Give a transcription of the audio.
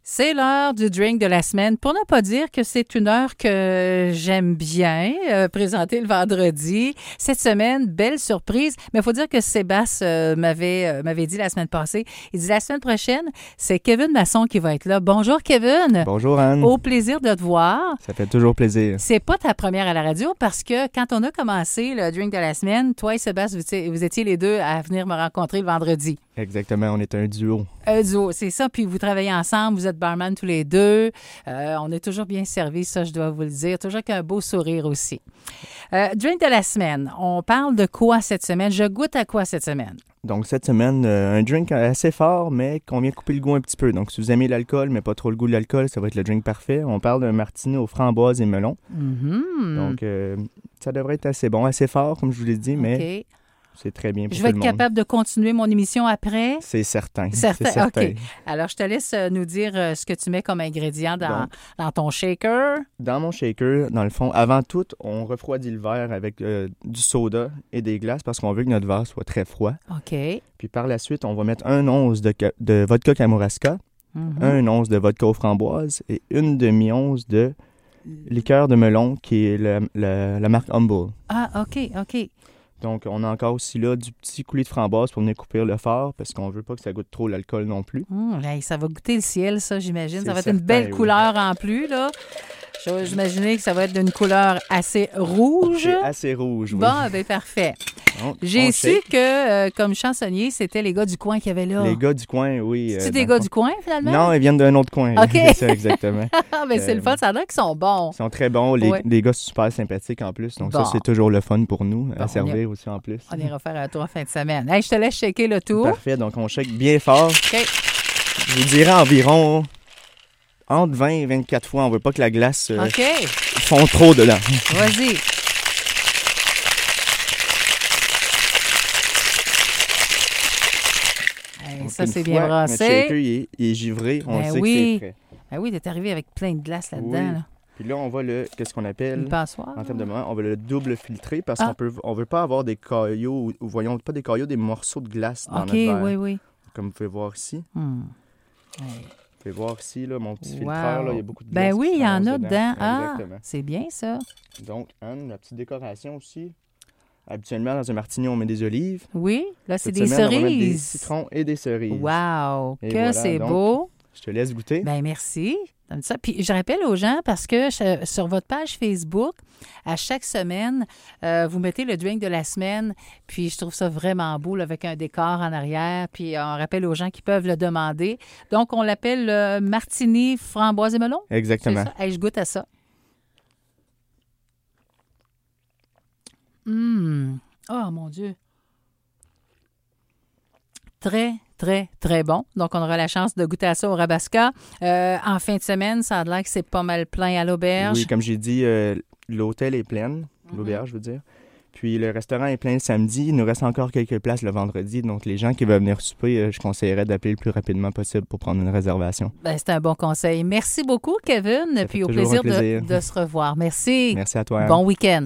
C'est l'heure du drink de la semaine. Pour ne pas dire que c'est une heure que j'aime bien présenter le vendredi. Cette semaine, belle surprise. Mais il faut dire que Sébastien m'avait dit la semaine passée. Il dit la semaine prochaine, c'est Kevin Masson qui va être là. Bonjour Kevin. Bonjour Anne. Au plaisir de te voir. Ça fait toujours plaisir. C'est pas ta première à la radio parce que quand on a commencé le drink de la semaine, toi et Sébastien, vous étiez les deux à venir me rencontrer le vendredi. Exactement, on est un duo. Un duo, c'est ça. Puis vous travaillez ensemble, vous êtes barman tous les deux. On est toujours bien servis, ça, je dois vous le dire. Toujours qu'un beau sourire aussi. Drink de la semaine. On parle de quoi cette semaine? Je goûte à quoi cette semaine? Donc, cette semaine, un drink assez fort, mais qu'on vient couper le goût un petit peu. Donc, si vous aimez l'alcool, mais pas trop le goût de l'alcool, ça va être le drink parfait. On parle d'un martini aux framboises et melons. Mm-hmm. Donc, ça devrait être assez bon, assez fort, comme je vous l'ai dit, mais c'est très bien pour tout le monde. Je vais être capable de continuer mon émission après? C'est certain. Certain. OK. Alors, je te laisse nous dire ce que tu mets comme ingrédient dans ton shaker. Dans mon shaker, dans le fond, avant tout, on refroidit le verre avec du soda et des glaces parce qu'on veut que notre verre soit très froid. OK. Puis par la suite, on va mettre 1 once de vodka Kamouraska, 1 once de vodka aux framboises et 1 demi-once de liqueur de melon qui est la marque Humble. Ah, OK. Donc, on a encore aussi là du petit coulis de framboise pour venir couper le fort parce qu'on veut pas que ça goûte trop l'alcool non plus. Ça va goûter le ciel, ça, j'imagine. Ça va être certain, une belle couleur en plus, là. J'imagine que ça va être d'une couleur assez rouge. C'est assez rouge, oui. Bon, bien, parfait. J'ai su que, comme chansonnier, c'était les gars du coin qu'il y avait là. Les gars du coin, oui. C'est des gars du coin, finalement? Non, ils viennent d'un autre coin. OK. C'est ça, exactement. Mais c'est le fun, ça a l'air qu'ils sont bons. Ils sont très bons. Les gars super sympathiques en plus. Donc ça, c'est toujours le fun pour nous, à servir aussi en plus. On ira faire un tour en fin de semaine. Hey, je te laisse checker le tour. Parfait. Donc, on shake bien fort. OK. Je vous dirais environ entre 20 et 24 fois. On veut pas que la glace fond trop dedans. Vas-y. Ça, c'est bien brassé. Notre shaker, il est givré. On sait que c'est prêt. Ben oui, t'es arrivé avec plein de glace là-dedans. Oui. Là. Puis là, on va qu'est-ce qu'on appelle? Une passoire. En termes de moment, on va le double filtrer parce qu'on veut pas avoir des caillots, ou voyons, pas des caillots, des morceaux de glace dans notre verre. Oui. Comme vous pouvez voir ici. Vous pouvez voir ici, là, mon petit filtreur, là, il y a beaucoup de glace. Ben oui, il y en a dedans. Exactement. C'est bien ça. Donc, Anne, la petite décoration aussi. Habituellement, dans un martini, on met des olives. Oui, là, c'est Cette des semaine, cerises. On va mettre des citrons et des cerises. Wow, et que voilà, c'est donc, beau. Je te laisse goûter. Ben merci. Ça. Puis je rappelle aux gens, parce que sur votre page Facebook, à chaque semaine, vous mettez le drink de la semaine, puis je trouve ça vraiment beau là, avec un décor en arrière, puis on rappelle aux gens qui peuvent le demander. Donc, on l'appelle le martini framboise et melon? Exactement. C'est ça? Hey, je goûte à ça. Oh, mon Dieu! Très, très, très bon. Donc, on aura la chance de goûter à ça au Rabasca. En fin de semaine, ça a l'air que c'est pas mal plein à l'auberge. Oui, comme j'ai dit, l'hôtel est plein, l'auberge, je veux dire. Puis le restaurant est plein le samedi. Il nous reste encore quelques places le vendredi. Donc, les gens qui veulent venir souper, je conseillerais d'appeler le plus rapidement possible pour prendre une réservation. Ben, c'est un bon conseil. Merci beaucoup, Kevin. Puis au plaisir de se revoir. Merci. Merci à toi. Bon week-end.